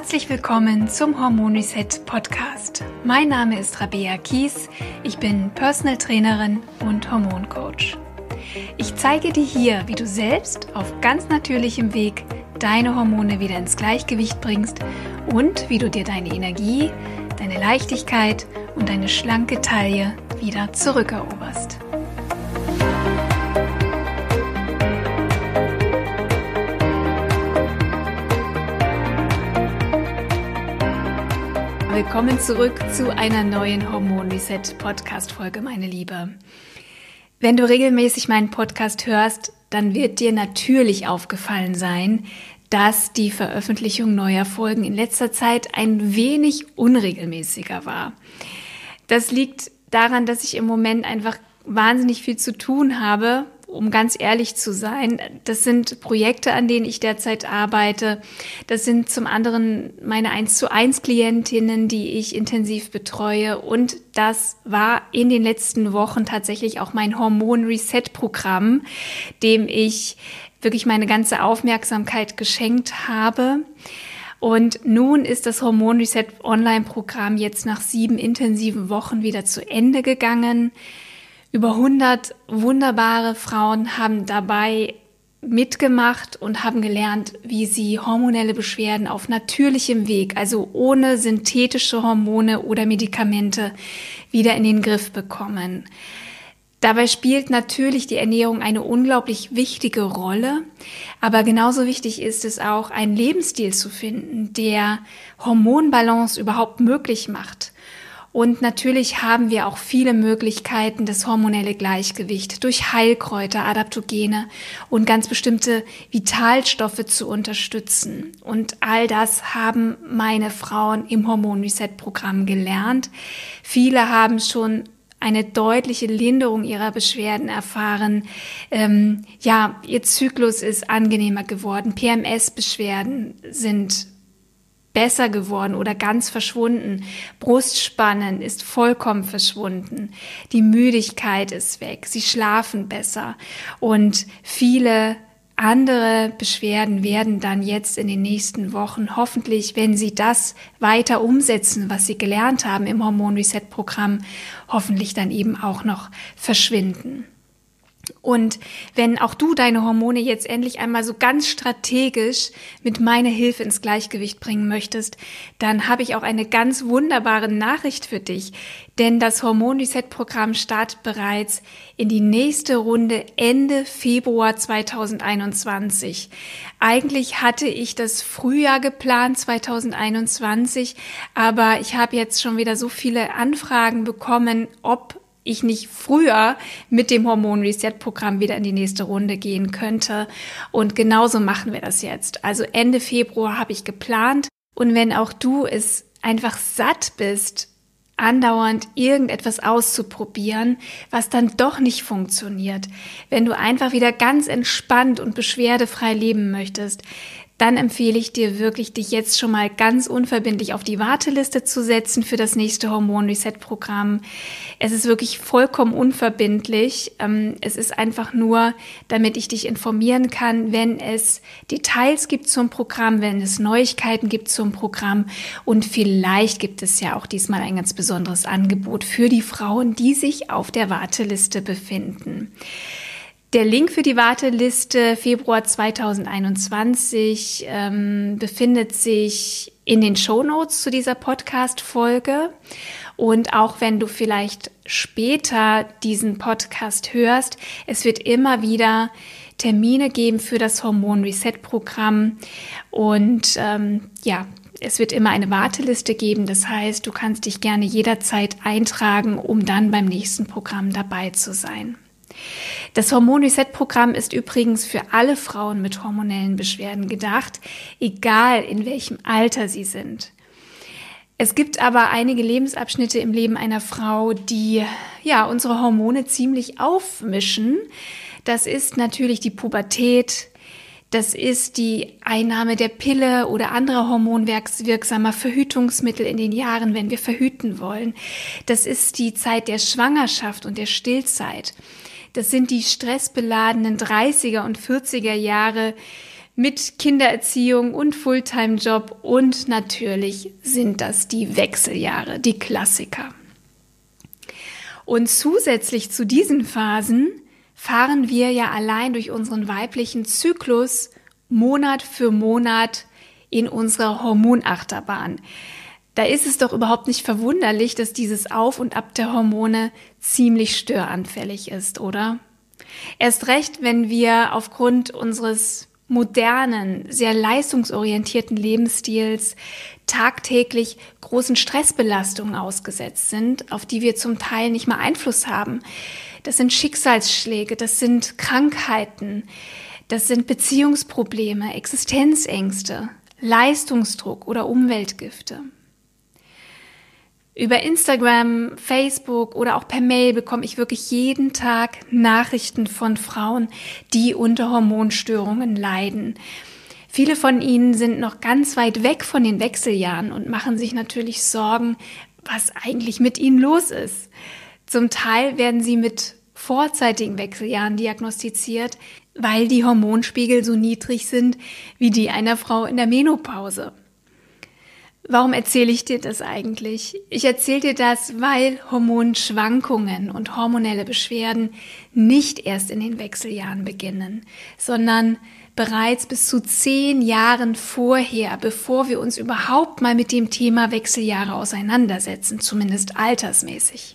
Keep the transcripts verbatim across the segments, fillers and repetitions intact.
Herzlich willkommen zum Hormon Reset Podcast. Mein Name ist Rabea Kies, ich bin Personal Trainerin und Hormoncoach. Ich zeige dir hier, wie du selbst auf ganz natürlichem Weg deine Hormone wieder ins Gleichgewicht bringst und wie du dir deine Energie, deine Leichtigkeit und deine schlanke Taille wieder zurückeroberst. Willkommen zurück zu einer neuen Hormon Reset Podcast Folge, meine Liebe. Wenn du regelmäßig meinen Podcast hörst, dann wird dir natürlich aufgefallen sein, dass die Veröffentlichung neuer Folgen in letzter Zeit ein wenig unregelmäßiger war. Das liegt daran, dass ich im Moment einfach wahnsinnig viel zu tun habe, um ganz ehrlich zu sein. Das sind Projekte, an denen ich derzeit arbeite. Das sind zum anderen meine eins zu eins Klientinnen, die ich intensiv betreue. Und das war in den letzten Wochen tatsächlich auch mein Hormon-Reset-Programm, dem ich wirklich meine ganze Aufmerksamkeit geschenkt habe. Und nun ist das Hormon Reset Online-Programm jetzt nach sieben intensiven Wochen wieder zu Ende gegangen. Über hundert wunderbare Frauen haben dabei mitgemacht und haben gelernt, wie sie hormonelle Beschwerden auf natürlichem Weg, also ohne synthetische Hormone oder Medikamente, wieder in den Griff bekommen. Dabei spielt natürlich die Ernährung eine unglaublich wichtige Rolle, aber genauso wichtig ist es auch, einen Lebensstil zu finden, der Hormonbalance überhaupt möglich macht. Und natürlich haben wir auch viele Möglichkeiten, das hormonelle Gleichgewicht durch Heilkräuter, Adaptogene und ganz bestimmte Vitalstoffe zu unterstützen. Und all das haben meine Frauen im Hormon Reset Programm gelernt. Viele haben schon eine deutliche Linderung ihrer Beschwerden erfahren. Ähm, ja, ihr Zyklus ist angenehmer geworden. P M S-Beschwerden sind besser geworden oder ganz verschwunden. Brustspannen ist vollkommen verschwunden. Die Müdigkeit ist weg. Sie schlafen besser. Und viele andere Beschwerden werden dann jetzt in den nächsten Wochen hoffentlich, wenn sie das weiter umsetzen, was sie gelernt haben im Hormon Reset Programm, hoffentlich dann eben auch noch verschwinden. Und wenn auch du deine Hormone jetzt endlich einmal so ganz strategisch mit meiner Hilfe ins Gleichgewicht bringen möchtest, dann habe ich auch eine ganz wunderbare Nachricht für dich. Denn das Hormon Reset Programm startet bereits in die nächste Runde Ende Februar zweitausendeinundzwanzig. Eigentlich hatte ich das Frühjahr geplant, zweitausendeinundzwanzig, aber ich habe jetzt schon wieder so viele Anfragen bekommen, ob ich nicht früher mit dem Hormon Reset Programm wieder in die nächste Runde gehen könnte. Und genauso machen wir das jetzt. Also Ende Februar habe ich geplant. Und wenn auch du es einfach satt bist, andauernd irgendetwas auszuprobieren, was dann doch nicht funktioniert, wenn du einfach wieder ganz entspannt und beschwerdefrei leben möchtest, dann empfehle ich dir wirklich, dich jetzt schon mal ganz unverbindlich auf die Warteliste zu setzen für das nächste Hormon Reset Programm. Es ist wirklich vollkommen unverbindlich. Es ist einfach nur, damit ich dich informieren kann, wenn es Details gibt zum Programm, wenn es Neuigkeiten gibt zum Programm. Und vielleicht gibt es ja auch diesmal ein ganz besonderes Angebot für die Frauen, die sich auf der Warteliste befinden. Der Link für die Warteliste Februar zweitausendeinundzwanzig ähm, befindet sich in den Shownotes zu dieser Podcast-Folge. Und auch wenn du vielleicht später diesen Podcast hörst, es wird immer wieder Termine geben für das Hormon Reset Programm. Und ähm, ja, es wird immer eine Warteliste geben. Das heißt, du kannst dich gerne jederzeit eintragen, um dann beim nächsten Programm dabei zu sein. Das Hormon Reset Programm ist übrigens für alle Frauen mit hormonellen Beschwerden gedacht, egal in welchem Alter sie sind. Es gibt aber einige Lebensabschnitte im Leben einer Frau, die ja unsere Hormone ziemlich aufmischen. Das ist natürlich die Pubertät, das ist die Einnahme der Pille oder anderer hormonwirksamer Verhütungsmittel in den Jahren, wenn wir verhüten wollen. Das ist die Zeit der Schwangerschaft und der Stillzeit. Das sind die stressbeladenen dreißiger und vierziger Jahre mit Kindererziehung und Fulltime-Job und natürlich sind das die Wechseljahre, die Klassiker. Und zusätzlich zu diesen Phasen fahren wir ja allein durch unseren weiblichen Zyklus Monat für Monat in unserer Hormonachterbahn. Da ist es doch überhaupt nicht verwunderlich, dass dieses Auf und Ab der Hormone ziemlich störanfällig ist, oder? Erst recht, wenn wir aufgrund unseres modernen, sehr leistungsorientierten Lebensstils tagtäglich großen Stressbelastungen ausgesetzt sind, auf die wir zum Teil nicht mal Einfluss haben. Das sind Schicksalsschläge, das sind Krankheiten, das sind Beziehungsprobleme, Existenzängste, Leistungsdruck oder Umweltgifte. Über Instagram, Facebook oder auch per Mail bekomme ich wirklich jeden Tag Nachrichten von Frauen, die unter Hormonstörungen leiden. Viele von ihnen sind noch ganz weit weg von den Wechseljahren und machen sich natürlich Sorgen, was eigentlich mit ihnen los ist. Zum Teil werden sie mit vorzeitigen Wechseljahren diagnostiziert, weil die Hormonspiegel so niedrig sind wie die einer Frau in der Menopause. Warum erzähle ich dir das eigentlich? Ich erzähle dir das, weil Hormonschwankungen und hormonelle Beschwerden nicht erst in den Wechseljahren beginnen, sondern bereits bis zu zehn Jahren vorher, bevor wir uns überhaupt mal mit dem Thema Wechseljahre auseinandersetzen, zumindest altersmäßig.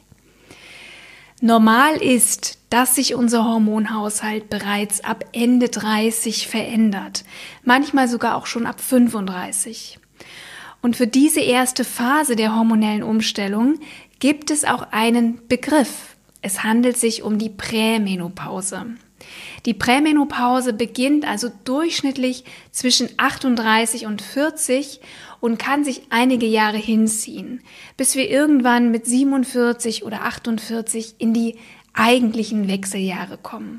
Normal ist, dass sich unser Hormonhaushalt bereits ab Ende dreißig verändert, manchmal sogar auch schon ab fünfunddreißig. Und für diese erste Phase der hormonellen Umstellung gibt es auch einen Begriff. Es handelt sich um die Prämenopause. Die Prämenopause beginnt also durchschnittlich zwischen achtunddreißig und vierzig und kann sich einige Jahre hinziehen, bis wir irgendwann mit siebenundvierzig oder achtundvierzig in die eigentlichen Wechseljahre kommen.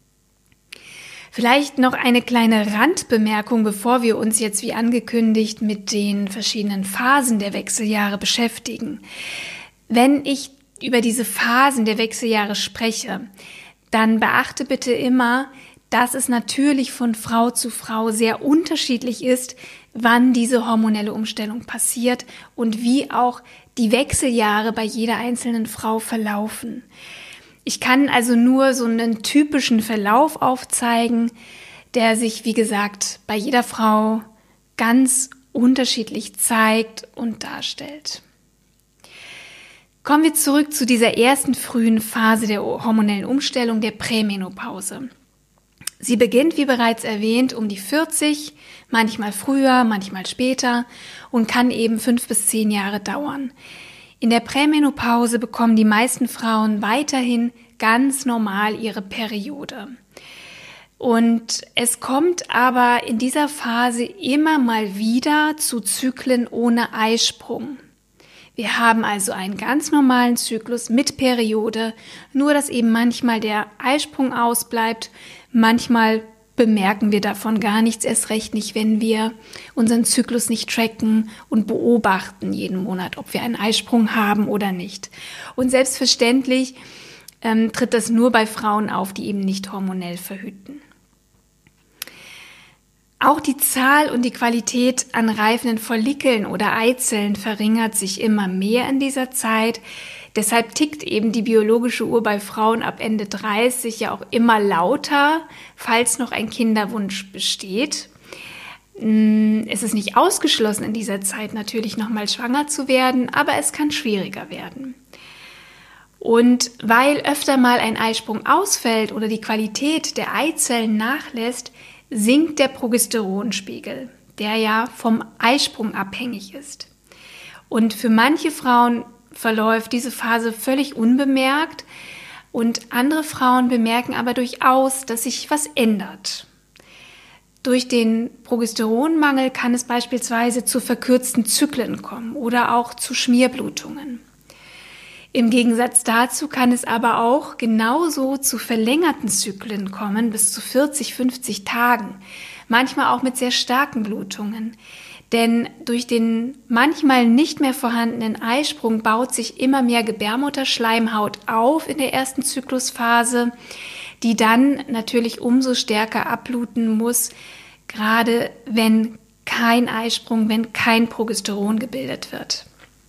Vielleicht noch eine kleine Randbemerkung, bevor wir uns jetzt wie angekündigt mit den verschiedenen Phasen der Wechseljahre beschäftigen. Wenn ich über diese Phasen der Wechseljahre spreche, dann beachte bitte immer, dass es natürlich von Frau zu Frau sehr unterschiedlich ist, wann diese hormonelle Umstellung passiert und wie auch die Wechseljahre bei jeder einzelnen Frau verlaufen. Ich kann also nur so einen typischen Verlauf aufzeigen, der sich, wie gesagt, bei jeder Frau ganz unterschiedlich zeigt und darstellt. Kommen wir zurück zu dieser ersten frühen Phase der hormonellen Umstellung, der Prämenopause. Sie beginnt, wie bereits erwähnt, um die vierzig, manchmal früher, manchmal später und kann eben fünf bis zehn Jahre dauern. In der Prämenopause bekommen die meisten Frauen weiterhin ganz normal ihre Periode. Und es kommt aber in dieser Phase immer mal wieder zu Zyklen ohne Eisprung. Wir haben also einen ganz normalen Zyklus mit Periode, nur dass eben manchmal der Eisprung ausbleibt, manchmal bemerken wir davon gar nichts, erst recht nicht, wenn wir unseren Zyklus nicht tracken und beobachten jeden Monat, ob wir einen Eisprung haben oder nicht. Und selbstverständlich ähm, tritt das nur bei Frauen auf, die eben nicht hormonell verhüten. Auch die Zahl und die Qualität an reifenden Follikeln oder Eizellen verringert sich immer mehr in dieser Zeit. Deshalb tickt eben die biologische Uhr bei Frauen ab Ende dreißig ja auch immer lauter, falls noch ein Kinderwunsch besteht. Es ist nicht ausgeschlossen, in dieser Zeit natürlich nochmal schwanger zu werden, aber es kann schwieriger werden. Und weil öfter mal ein Eisprung ausfällt oder die Qualität der Eizellen nachlässt, sinkt der Progesteronspiegel, der ja vom Eisprung abhängig ist. Und für manche Frauen verläuft diese Phase völlig unbemerkt und andere Frauen bemerken aber durchaus, dass sich was ändert. Durch den Progesteronmangel kann es beispielsweise zu verkürzten Zyklen kommen oder auch zu Schmierblutungen. Im Gegensatz dazu kann es aber auch genauso zu verlängerten Zyklen kommen, bis zu vierzig, fünfzig Tagen, manchmal auch mit sehr starken Blutungen. Denn durch den manchmal nicht mehr vorhandenen Eisprung baut sich immer mehr Gebärmutterschleimhaut auf in der ersten Zyklusphase, die dann natürlich umso stärker abbluten muss, gerade wenn kein Eisprung, wenn kein Progesteron gebildet wird.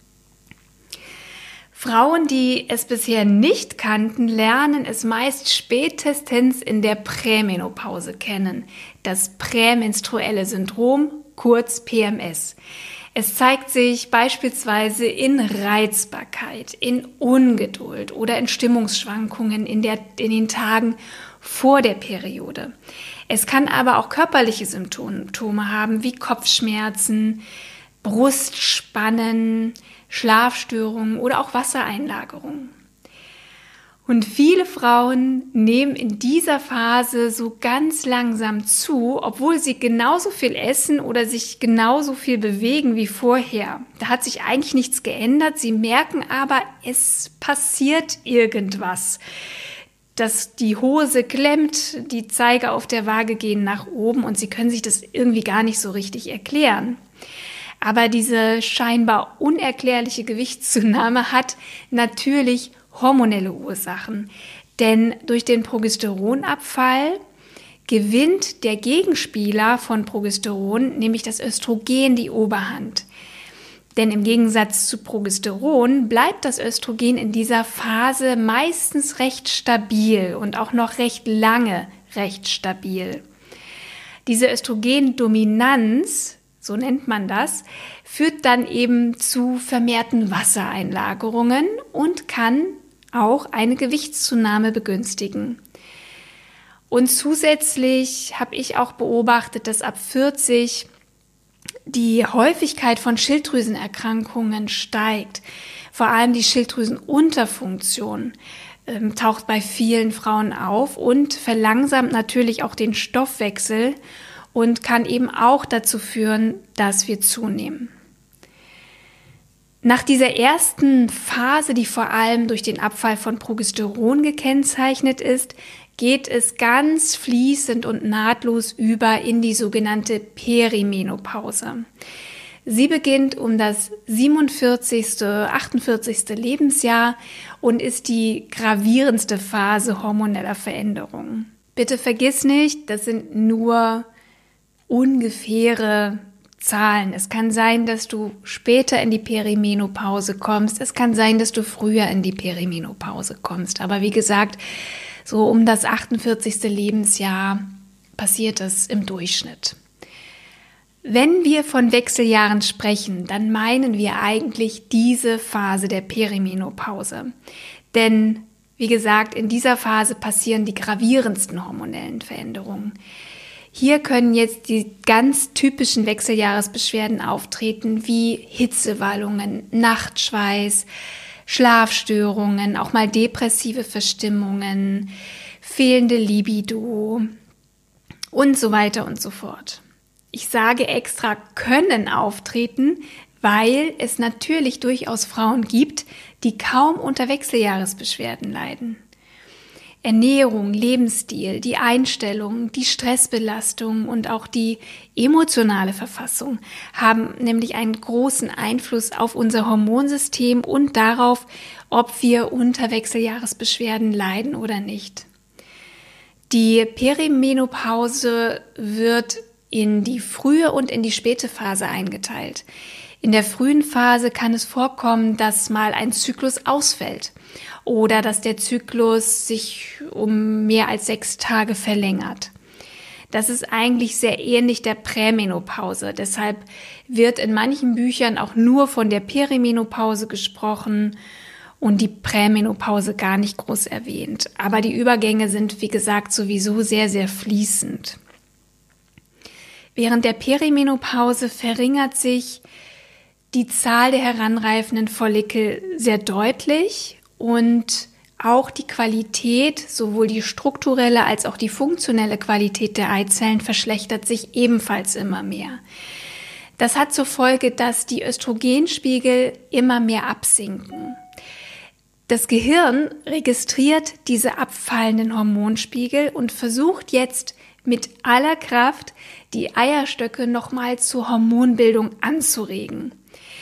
Frauen, die es bisher nicht kannten, lernen es meist spätestens in der Prämenopause kennen. Das prämenstruelle Syndrom, kurz P M S. Es zeigt sich beispielsweise in Reizbarkeit, in Ungeduld oder in Stimmungsschwankungen in, der, in den Tagen vor der Periode. Es kann aber auch körperliche Symptome haben, wie Kopfschmerzen, Brustspannen, Schlafstörungen oder auch Wassereinlagerungen. Und viele Frauen nehmen in dieser Phase so ganz langsam zu, obwohl sie genauso viel essen oder sich genauso viel bewegen wie vorher. Da hat sich eigentlich nichts geändert. Sie merken aber, es passiert irgendwas. Dass die Hose klemmt, die Zeiger auf der Waage gehen nach oben und sie können sich das irgendwie gar nicht so richtig erklären. Aber diese scheinbar unerklärliche Gewichtszunahme hat natürlich hormonelle Ursachen. Denn durch den Progesteronabfall gewinnt der Gegenspieler von Progesteron, nämlich das Östrogen, die Oberhand. Denn im Gegensatz zu Progesteron bleibt das Östrogen in dieser Phase meistens recht stabil und auch noch recht lange recht stabil. Diese Östrogendominanz, so nennt man das, führt dann eben zu vermehrten Wassereinlagerungen und kann auch eine Gewichtszunahme begünstigen. Und zusätzlich habe ich auch beobachtet, dass ab vierzig die Häufigkeit von Schilddrüsenerkrankungen steigt. Vor allem die Schilddrüsenunterfunktion ähm, taucht bei vielen Frauen auf und verlangsamt natürlich auch den Stoffwechsel und kann eben auch dazu führen, dass wir zunehmen. Nach dieser ersten Phase, die vor allem durch den Abfall von Progesteron gekennzeichnet ist, geht es ganz fließend und nahtlos über in die sogenannte Perimenopause. Sie beginnt um das siebenundvierzigste, achtundvierzigste Lebensjahr und ist die gravierendste Phase hormoneller Veränderungen. Bitte vergiss nicht, das sind nur ungefähre Zahlen. Es kann sein, dass du später in die Perimenopause kommst. Es kann sein, dass du früher in die Perimenopause kommst. Aber wie gesagt, so um das achtundvierzigste Lebensjahr passiert es im Durchschnitt. Wenn wir von Wechseljahren sprechen, dann meinen wir eigentlich diese Phase der Perimenopause. Denn, wie gesagt, in dieser Phase passieren die gravierendsten hormonellen Veränderungen. Hier können jetzt die ganz typischen Wechseljahresbeschwerden auftreten, wie Hitzewallungen, Nachtschweiß, Schlafstörungen, auch mal depressive Verstimmungen, fehlende Libido und so weiter und so fort. Ich sage extra können auftreten, weil es natürlich durchaus Frauen gibt, die kaum unter Wechseljahresbeschwerden leiden. Ernährung, Lebensstil, die Einstellung, die Stressbelastung und auch die emotionale Verfassung haben nämlich einen großen Einfluss auf unser Hormonsystem und darauf, ob wir unter Wechseljahresbeschwerden leiden oder nicht. Die Perimenopause wird in die frühe und in die späte Phase eingeteilt. In der frühen Phase kann es vorkommen, dass mal ein Zyklus ausfällt oder dass der Zyklus sich um mehr als sechs Tage verlängert. Das ist eigentlich sehr ähnlich der Prämenopause. Deshalb wird in manchen Büchern auch nur von der Perimenopause gesprochen und die Prämenopause gar nicht groß erwähnt. Aber die Übergänge sind, wie gesagt, sowieso sehr, sehr fließend. Während der Perimenopause verringert sich die Zahl der heranreifenden Follikel sehr deutlich und auch die Qualität, sowohl die strukturelle als auch die funktionelle Qualität der Eizellen verschlechtert sich ebenfalls immer mehr. Das hat zur Folge, dass die Östrogenspiegel immer mehr absinken. Das Gehirn registriert diese abfallenden Hormonspiegel und versucht jetzt mit aller Kraft, die Eierstöcke nochmal zur Hormonbildung anzuregen.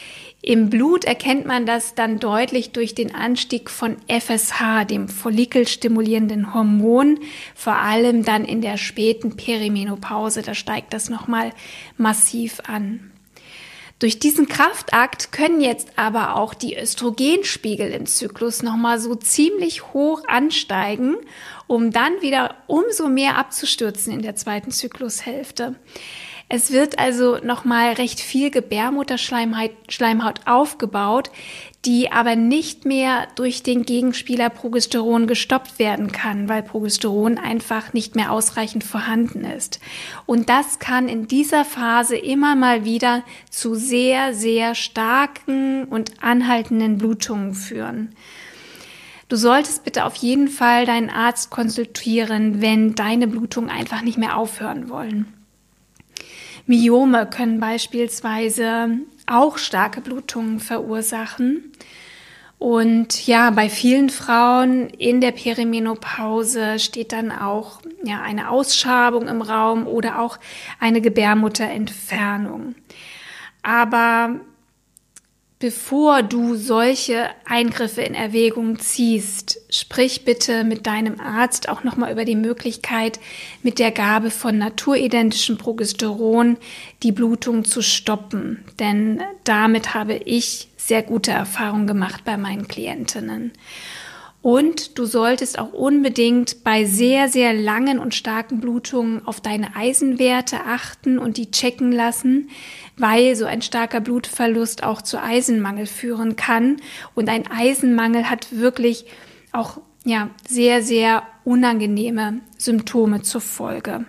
Im Blut erkennt man das dann deutlich durch den Anstieg von F S H, dem follikelstimulierenden Hormon, vor allem dann in der späten Perimenopause, da steigt das nochmal massiv an. Durch diesen Kraftakt können jetzt aber auch die Östrogenspiegel im Zyklus nochmal so ziemlich hoch ansteigen, um dann wieder umso mehr abzustürzen in der zweiten Zyklushälfte. Es wird also nochmal recht viel Gebärmutterschleimhaut Schleimhaut aufgebaut, die aber nicht mehr durch den Gegenspieler Progesteron gestoppt werden kann, weil Progesteron einfach nicht mehr ausreichend vorhanden ist. Und das kann in dieser Phase immer mal wieder zu sehr, sehr starken und anhaltenden Blutungen führen. Du solltest bitte auf jeden Fall deinen Arzt konsultieren, wenn deine Blutungen einfach nicht mehr aufhören wollen. Myome können beispielsweise auch starke Blutungen verursachen. Und ja, bei vielen Frauen in der Perimenopause steht dann auch ja, eine Ausschabung im Raum oder auch eine Gebärmutterentfernung. Aber bevor du solche Eingriffe in Erwägung ziehst, sprich bitte mit deinem Arzt auch nochmal über die Möglichkeit, mit der Gabe von naturidentischem Progesteron die Blutung zu stoppen. Denn damit habe ich sehr gute Erfahrungen gemacht bei meinen Klientinnen. Und du solltest auch unbedingt bei sehr, sehr langen und starken Blutungen auf deine Eisenwerte achten und die checken lassen, weil so ein starker Blutverlust auch zu Eisenmangel führen kann. Und ein Eisenmangel hat wirklich auch ja, sehr, sehr unangenehme Symptome zur Folge.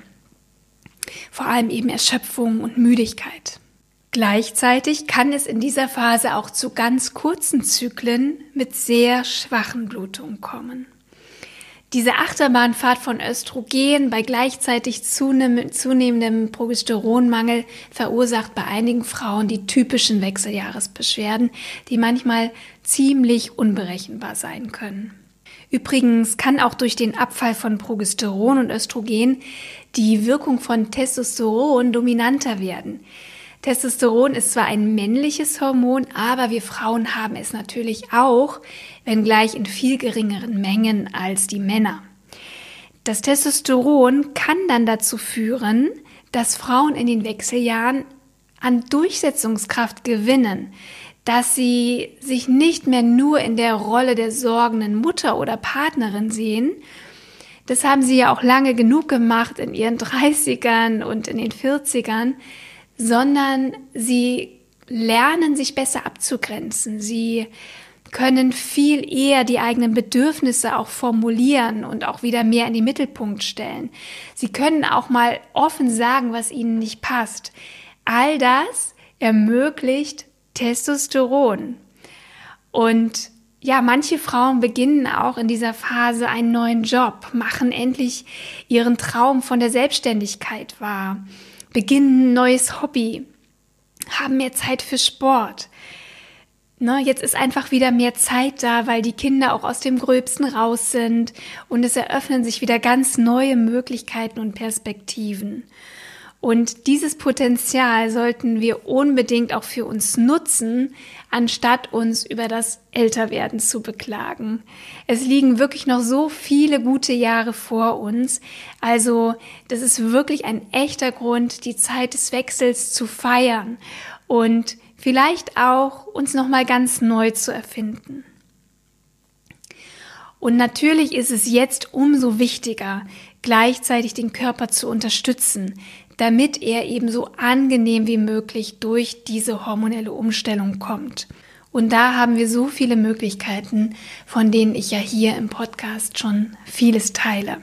Vor allem eben Erschöpfung und Müdigkeit. Gleichzeitig kann es in dieser Phase auch zu ganz kurzen Zyklen mit sehr schwachen Blutungen kommen. Diese Achterbahnfahrt von Östrogen bei gleichzeitig zunehmendem Progesteronmangel verursacht bei einigen Frauen die typischen Wechseljahresbeschwerden, die manchmal ziemlich unberechenbar sein können. Übrigens kann auch durch den Abfall von Progesteron und Östrogen die Wirkung von Testosteron dominanter werden. Testosteron ist zwar ein männliches Hormon, aber wir Frauen haben es natürlich auch, wenngleich in viel geringeren Mengen als die Männer. Das Testosteron kann dann dazu führen, dass Frauen in den Wechseljahren an Durchsetzungskraft gewinnen, dass sie sich nicht mehr nur in der Rolle der sorgenden Mutter oder Partnerin sehen. Das haben sie ja auch lange genug gemacht in ihren dreißigern und in den vierzigern, sondern sie lernen, sich besser abzugrenzen. Sie können viel eher die eigenen Bedürfnisse auch formulieren und auch wieder mehr in den Mittelpunkt stellen. Sie können auch mal offen sagen, was ihnen nicht passt. All das ermöglicht Testosteron. Und ja, manche Frauen beginnen auch in dieser Phase einen neuen Job, machen endlich ihren Traum von der Selbstständigkeit wahr, beginnen ein neues Hobby, haben mehr Zeit für Sport. Ne, jetzt ist einfach wieder mehr Zeit da, weil die Kinder auch aus dem Gröbsten raus sind und es eröffnen sich wieder ganz neue Möglichkeiten und Perspektiven. Und dieses Potenzial sollten wir unbedingt auch für uns nutzen, anstatt uns über das Älterwerden zu beklagen. Es liegen wirklich noch so viele gute Jahre vor uns. Also das ist wirklich ein echter Grund, die Zeit des Wechsels zu feiern und vielleicht auch uns nochmal ganz neu zu erfinden. Und natürlich ist es jetzt umso wichtiger, gleichzeitig den Körper zu unterstützen, damit er eben so angenehm wie möglich durch diese hormonelle Umstellung kommt. Und da haben wir so viele Möglichkeiten, von denen ich ja hier im Podcast schon vieles teile.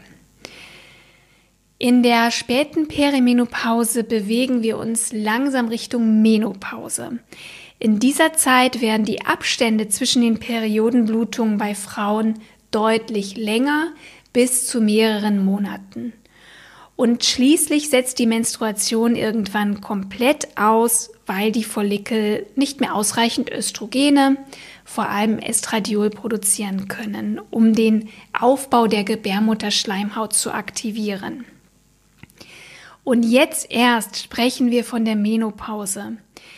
In der späten Perimenopause bewegen wir uns langsam Richtung Menopause. In dieser Zeit werden die Abstände zwischen den Periodenblutungen bei Frauen deutlich länger, bis zu mehreren Monaten. Und schließlich setzt die Menstruation irgendwann komplett aus, weil die Follikel nicht mehr ausreichend Östrogene, vor allem Estradiol, produzieren können, um den Aufbau der Gebärmutterschleimhaut zu aktivieren. Und jetzt erst sprechen wir von der Menopause.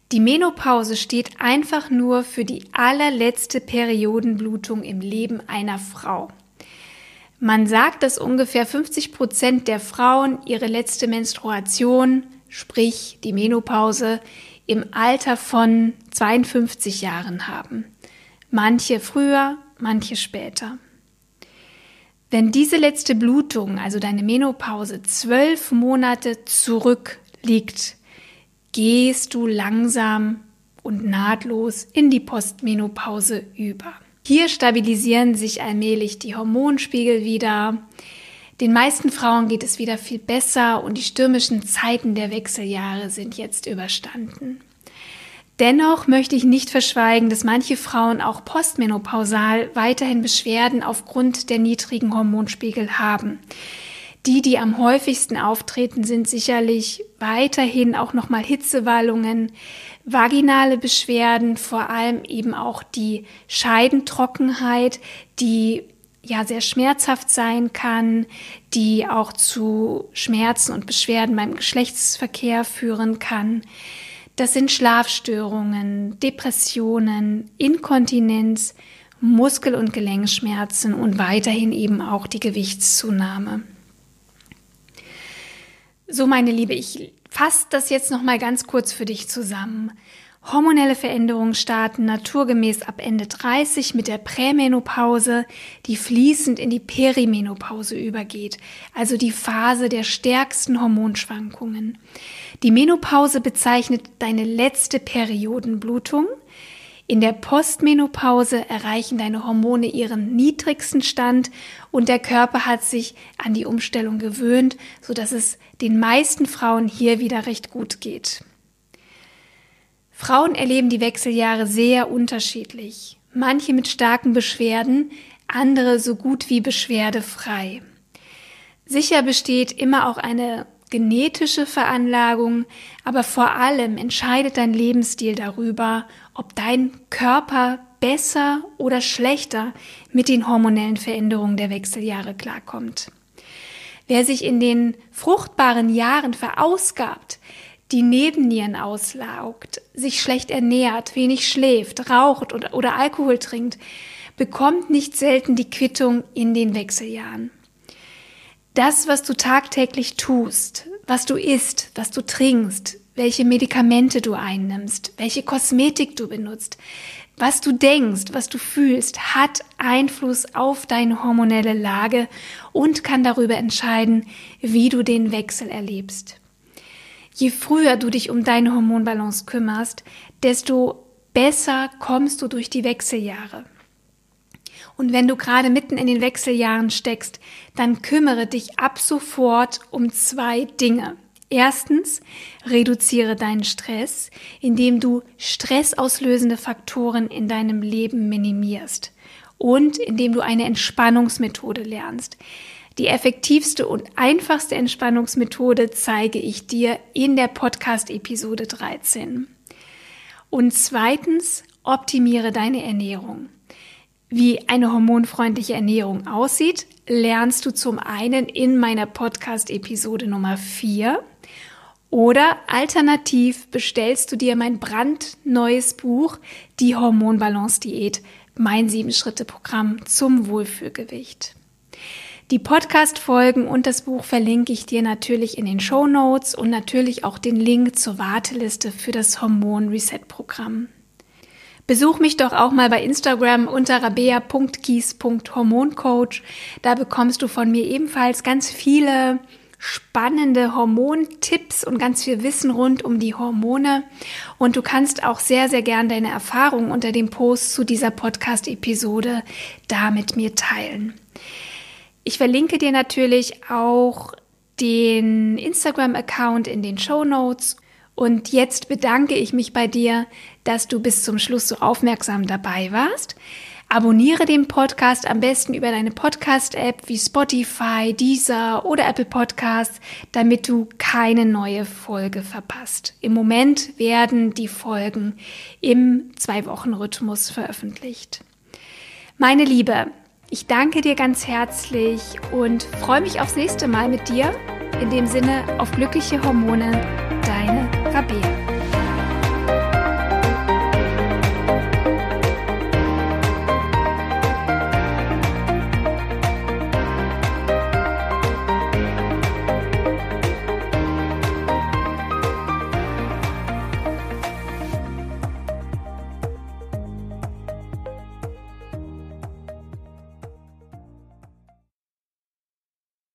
Die Menopause steht einfach nur für die allerletzte Periodenblutung im Leben einer Frau. Man sagt, dass ungefähr fünfzig Prozent der Frauen ihre letzte Menstruation, sprich die Menopause, im Alter von zweiundfünfzig Jahren haben. Manche früher, manche später. Wenn diese letzte Blutung, also deine Menopause, zwölf Monate zurückliegt, gehst du langsam und nahtlos in die Postmenopause über. Hier stabilisieren sich allmählich die Hormonspiegel wieder. Den meisten Frauen geht es wieder viel besser und die stürmischen Zeiten der Wechseljahre sind jetzt überstanden. Dennoch möchte ich nicht verschweigen, dass manche Frauen auch postmenopausal weiterhin Beschwerden aufgrund der niedrigen Hormonspiegel haben. Die, die am häufigsten auftreten, sind sicherlich weiterhin auch nochmal Hitzewallungen, vaginale Beschwerden, vor allem eben auch die Scheidentrockenheit, die ja sehr schmerzhaft sein kann, die auch zu Schmerzen und Beschwerden beim Geschlechtsverkehr führen kann. Das sind Schlafstörungen, Depressionen, Inkontinenz, Muskel- und Gelenkschmerzen und weiterhin eben auch die Gewichtszunahme. So, meine Liebe, ich fasse das jetzt noch mal ganz kurz für dich zusammen. Hormonelle Veränderungen starten naturgemäß ab Ende dreißig mit der Prämenopause, die fließend in die Perimenopause übergeht, also die Phase der stärksten Hormonschwankungen. Die Menopause bezeichnet deine letzte Periodenblutung. In der Postmenopause erreichen deine Hormone ihren niedrigsten Stand und der Körper hat sich an die Umstellung gewöhnt, sodass es den meisten Frauen hier wieder recht gut geht. Frauen erleben die Wechseljahre sehr unterschiedlich. Manche mit starken Beschwerden, andere so gut wie beschwerdefrei. Sicher besteht immer auch eine genetische Veranlagung, aber vor allem entscheidet dein Lebensstil darüber, ob dein Körper besser oder schlechter mit den hormonellen Veränderungen der Wechseljahre klarkommt. Wer sich in den fruchtbaren Jahren verausgabt, die Nebennieren auslaugt, sich schlecht ernährt, wenig schläft, raucht oder, oder Alkohol trinkt, bekommt nicht selten die Quittung in den Wechseljahren. Das, was du tagtäglich tust, was du isst, was du trinkst, welche Medikamente du einnimmst, welche Kosmetik du benutzt, was du denkst, was du fühlst, hat Einfluss auf deine hormonelle Lage und kann darüber entscheiden, wie du den Wechsel erlebst. Je früher du dich um deine Hormonbalance kümmerst, desto besser kommst du durch die Wechseljahre. Und wenn du gerade mitten in den Wechseljahren steckst, dann kümmere dich ab sofort um zwei Dinge. Erstens, reduziere deinen Stress, indem du stressauslösende Faktoren in deinem Leben minimierst und indem du eine Entspannungsmethode lernst. Die effektivste und einfachste Entspannungsmethode zeige ich dir in der Podcast-Episode dreizehn. Und zweitens, optimiere deine Ernährung. Wie eine hormonfreundliche Ernährung aussieht, lernst du zum einen in meiner Podcast-Episode Nummer vier oder alternativ bestellst du dir mein brandneues Buch, die Hormonbalance-Diät, mein Sieben-Schritte-Programm zum Wohlfühlgewicht. Die Podcast-Folgen und das Buch verlinke ich dir natürlich in den Shownotes und natürlich auch den Link zur Warteliste für das Hormon-Reset-Programm. Besuch mich doch auch mal bei Instagram unter rabea punkt kies punkt hormoncoach. Da bekommst du von mir ebenfalls ganz viele spannende Hormontipps und ganz viel Wissen rund um die Hormone. Und du kannst auch sehr, sehr gern deine Erfahrungen unter dem Post zu dieser Podcast-Episode da mit mir teilen. Ich verlinke dir natürlich auch den Instagram-Account in den Shownotes. Und jetzt bedanke ich mich bei dir, dass du bis zum Schluss so aufmerksam dabei warst. Abonniere den Podcast am besten über deine Podcast-App wie Spotify, Deezer oder Apple Podcasts, damit du keine neue Folge verpasst. Im Moment werden die Folgen im Zwei-Wochen-Rhythmus veröffentlicht. Meine Liebe, ich danke dir ganz herzlich und freue mich aufs nächste Mal mit dir. In dem Sinne, auf glückliche Hormone.